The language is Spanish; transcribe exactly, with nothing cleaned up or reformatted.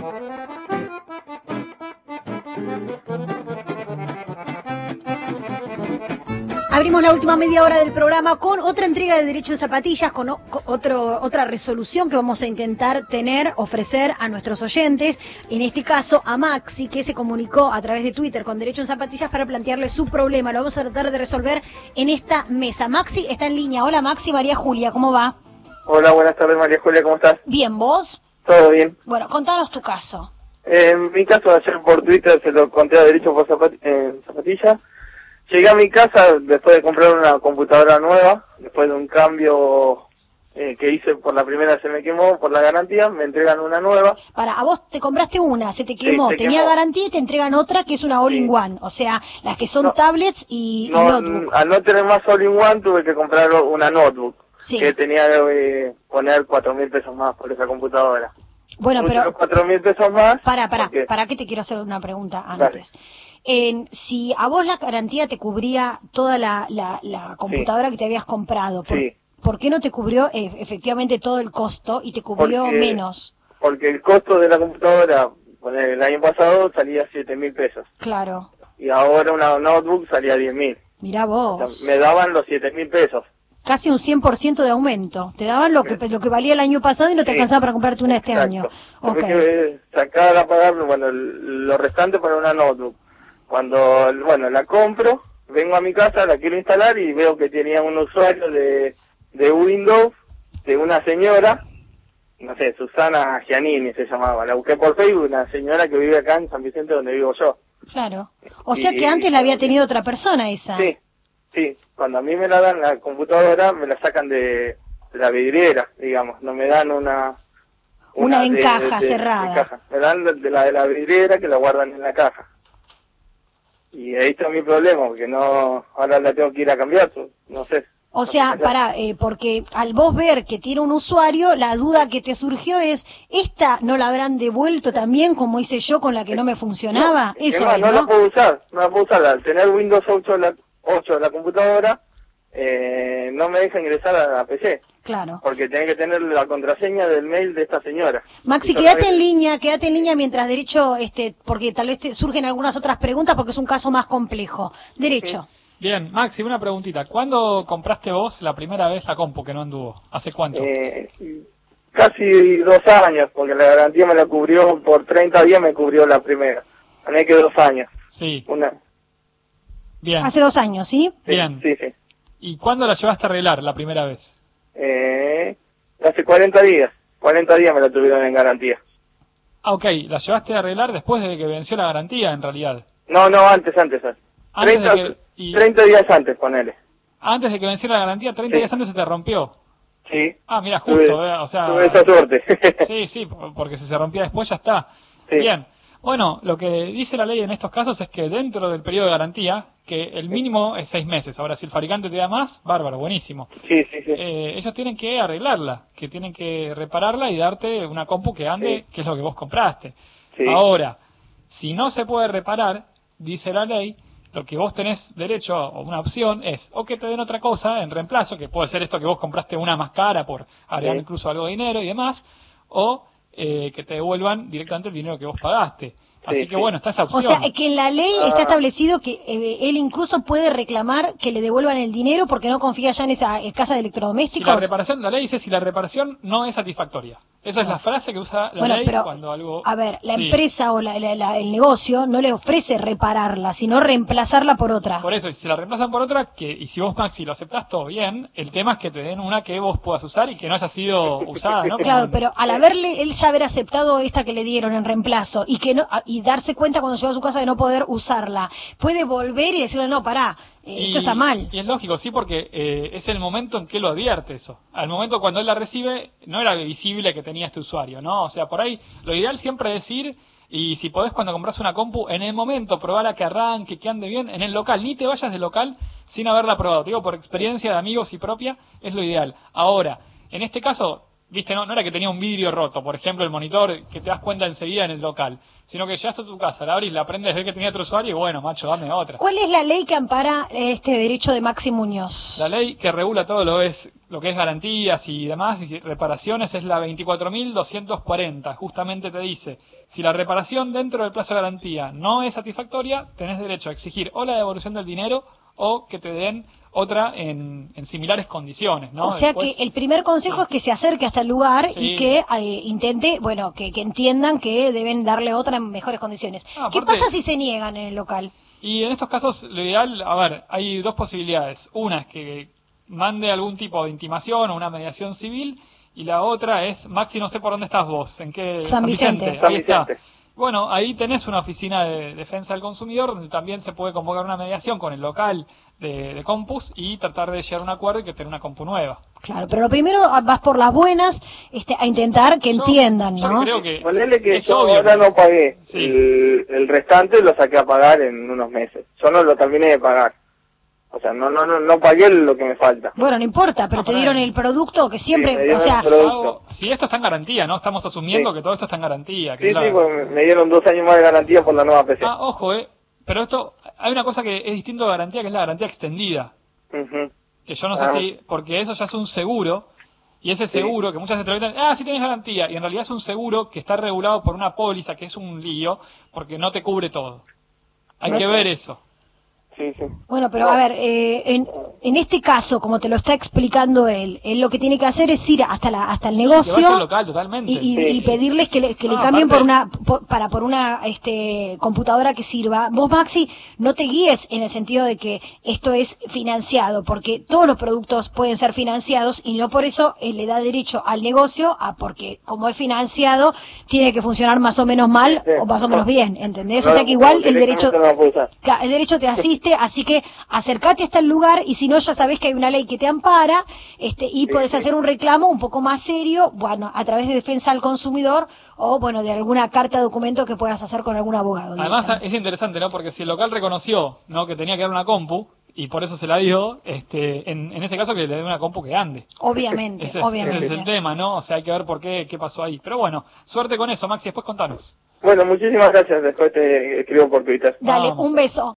Abrimos la última media hora del programa con otra entrega de Derecho en Zapatillas, con, o, con otro, otra resolución que vamos a intentar tener, ofrecer a nuestros oyentes, en este caso a Maxi, que se comunicó a través de Twitter con Derecho en Zapatillas para plantearle su problema. Lo vamos a tratar de resolver en esta mesa. Maxi está en línea. Hola Maxi, María Julia, ¿cómo va? Hola, buenas tardes María Julia, ¿cómo estás? Bien, ¿vos? Todo bien. Bueno, contanos tu caso. Eh, en mi caso, ayer por Twitter se lo conté a Derecho por Zapat en Zapatillas. Llegué a mi casa después de comprar una computadora nueva, después de un cambio eh, que hice por la primera se me quemó por la garantía, me entregan una nueva. Para, a vos te compraste una, se te quemó, Sí, se tenía quemó. garantía y te entregan otra que es una all-in-one, o sea, las que son No, tablets y, y No, notebook. al no tener más all-in-one tuve que comprar una notebook, Sí. que tenía que eh, poner cuatro mil pesos más por esa computadora. Bueno, Puse pero los cuatro mil pesos más. para, para, porque- para que te quiero hacer una pregunta Dale. antes. En, si a vos la garantía te cubría toda la, la, la computadora que te habías comprado, ¿por, Sí. ¿por qué no te cubrió eh, efectivamente todo el costo y te cubrió Porque- menos? Porque el costo de la computadora, poner, el año pasado salía siete mil pesos. Claro, Y ahora una notebook salía diez mil. mirá vos, Me daban los siete mil pesos. casi un cien por ciento de aumento. Te daban lo que lo que valía el año pasado y no te Sí. alcanzaba para comprarte una este Exacto. año. Tuve Ok. que sacar a pagar, bueno, el- lo restante para una notebook. Cuando, bueno, la compro, vengo a mi casa, la quiero instalar y veo que tenía un usuario de, de Windows, de una señora, no sé, Susana Giannini se llamaba. La busqué por Facebook, una señora que vive acá en San Vicente, donde vivo yo. Claro. O sea Y- que antes la había tenido otra persona esa. Sí, sí. Cuando a mí me la dan la computadora, me la sacan de, de la vidriera, digamos. No me dan una... Una en de- caja, de- de cerrada. caja. Me dan de, de la de la vidriera que la guardan en la caja. Y ahí está mi problema, porque no... Ahora la tengo que ir a cambiar, no sé. O No sea, sé qué hacer. para, eh, porque al vos ver que tiene un usuario, la duda que te surgió es, ¿esta no la habrán devuelto también como hice yo con la que no me funcionaba? No, es Eso más, es, no ¿no? la puedo usar, no la puedo usar. Al tener Windows ocho, la, ocho en la computadora, eh, no me deja ingresar a la P C. Claro. Porque tiene que tener la contraseña del mail de esta señora. Maxi, Y yo quédate no- en línea, quédate en línea mientras Derecho, este, porque tal vez te surgen algunas otras preguntas porque es un caso más complejo. Derecho. Bien, Maxi, una preguntita. ¿Cuándo compraste vos la primera vez la compu que no anduvo? ¿Hace cuánto? Eh, casi dos años, porque la garantía me la cubrió por treinta días, me cubrió la primera. A mí que dos años. Sí, Una, bien. Hace dos años, ¿sí? sí, Bien. Sí, sí. ¿Y cuándo la llevaste a arreglar la primera vez? Eh, hace cuarenta días. cuarenta días me la tuvieron en garantía. Ah, ok, la llevaste a arreglar después de que venció la garantía, en realidad. No, no, antes, antes. antes. Antes treinta, de que... y- treinta días antes, ponele. Antes de que venciera la garantía, treinta Sí. días antes se te rompió. Sí. Ah, mira, justo, Tuve- eh, o sea... Tuve esa suerte. Sí, sí, por- porque si se rompía después ya está. Sí. Bien. Bueno, lo que dice la ley en estos casos es que dentro del periodo de garantía, que el mínimo es seis meses. Ahora, si el fabricante te da más, bárbaro, buenísimo. Sí, sí, sí. Eh, ellos tienen que arreglarla, que tienen que repararla y darte una compu que ande, Sí. que es lo que vos compraste. Sí. Ahora, si no se puede reparar, dice la ley, lo que vos tenés derecho o una opción es o que te den otra cosa en reemplazo, que puede ser esto que vos compraste una más cara por agregar Sí. incluso algo de dinero y demás, o eh, que te devuelvan directamente el dinero que vos pagaste. Así Sí, que sí. bueno, está esa O opción. sea, que en la ley está Ah. establecido que eh, él incluso puede reclamar que le devuelvan el dinero porque no confía ya en esa eh, casa de Si la electrodomésticos. reparación, la ley dice si la reparación no es satisfactoria. Esa es la frase que usa la Bueno, ley pero, cuando algo... a ver, la Sí. empresa o la- la- la- el negocio no le ofrece repararla, sino reemplazarla por otra. Por eso, y si la reemplazan por otra, que y si vos, Maxi, lo aceptás, todo bien. El tema es que te den una que vos puedas usar y que no haya sido usada, ¿no? Claro, Como- pero al haberle él ya haber aceptado esta que le dieron en reemplazo y que no y darse cuenta cuando llegó a su casa de no poder usarla, puede volver y decirle, no, pará, eh, esto Y- está mal. Y es lógico, sí, porque eh, es el momento en que lo advierte eso. Al momento cuando él la recibe, no era visible que tenía este usuario, ¿no? O sea, por ahí, lo ideal siempre es ir, y si podés cuando compras una compu, en el momento, probarla que arranque, que ande bien, en el local. Ni te vayas del local sin haberla probado. Te digo, por experiencia de amigos y propia, es lo ideal. Ahora, en este caso, viste, no, no era que tenía un vidrio roto, por ejemplo, el monitor que te das cuenta enseguida en el local, sino que llegas a tu casa, la abrís, la aprendes, ves que tenía otro usuario y bueno, macho, dame otra. ¿Cuál es la ley que ampara este derecho de Maxi Muñoz? La ley que regula todo lo es lo que es garantías y demás y reparaciones es la veinticuatro mil doscientos cuarenta. Justamente te dice, si la reparación dentro del plazo de garantía no es satisfactoria, tenés derecho a exigir o la devolución del dinero o que te den otra en, en similares condiciones, ¿no? O sea Después, que el primer consejo sí. es que se acerque hasta el lugar Sí. y que eh, intente, bueno, que, que entiendan que deben darle otra en mejores condiciones. Ah, ¿Qué aparte- pasa si se niegan en el local? Y en estos casos, lo ideal, a ver, hay dos posibilidades. Una es que mande algún tipo de intimación o una mediación civil, y la otra es, Maxi, no sé por dónde estás vos, en qué... San Vicente. San ahí está. Vicente. Bueno, ahí tenés una oficina de defensa del consumidor, donde también se puede convocar una mediación con el local de, de Compus y tratar de llegar a un acuerdo y que tener una compu nueva. Claro, pero lo primero vas por las buenas este, a intentar que Yo- entiendan, yo ¿no? creo que Ponele que es yo obvio ahora que- no pagué. Sí. El, el restante lo saqué a pagar en unos meses. Yo no lo terminé de pagar. O sea, no no no, no pagué lo que me falta. Bueno, no importa, pero No, te pará. dieron el producto que Sí, siempre, me dieron o sea, el producto. Hago- si esto está en garantía, ¿no? Estamos asumiendo Sí. que todo esto está en garantía. Que Sí, es la- sí, pues me- me dieron dos años más de garantía por la nueva P C. Ah, ojo, eh. Pero esto, hay una cosa que es distinto de garantía, que es la garantía extendida. Ujú. Que yo no sé Ah. si, porque eso ya es un seguro, y ese Sí. seguro, que muchas veces te lo dicen, ah, sí tienes garantía, y en realidad es un seguro que está regulado por una póliza, que es un lío, porque no te cubre todo. Hay que ver eso. Sí, sí. bueno, pero a ver, eh, en, en este caso, como te lo está explicando él, él lo que tiene que hacer es ir hasta la hasta el Que vaya al negocio local totalmente. y, y- Sí. y pedirles que le, que le No, cambien aparte- por una por- para por una este computadora que sirva. Vos, Maxi, no te guíes en el sentido de que esto es financiado, porque todos los productos pueden ser financiados y no por eso eh, le da derecho al negocio a porque como es financiado tiene que funcionar más o menos mal Sí. o más o menos bien, ¿entendés? No, O sea que igual el derecho directamente no lo puedo usar. Claro, el derecho te asiste, así que acercate hasta el lugar y si no ya sabés que hay una ley que te ampara, este, y podés sí. hacer un reclamo un poco más serio, bueno, a través de defensa al consumidor o bueno, de alguna carta de documento que puedas hacer con algún abogado. Además directamente. es interesante, ¿no? Porque si el local reconoció, ¿no? Que tenía que dar una compu, y por eso se la dio, este, en, en ese caso que le dé una compu que ande. Obviamente, Ese es, obviamente. ese es el tema, ¿no? O sea, hay que ver por qué, qué pasó ahí. Pero bueno, suerte con eso, Maxi, después contanos. Bueno, muchísimas gracias. Después te escribo por Twitter. Dale, Vamos. un beso.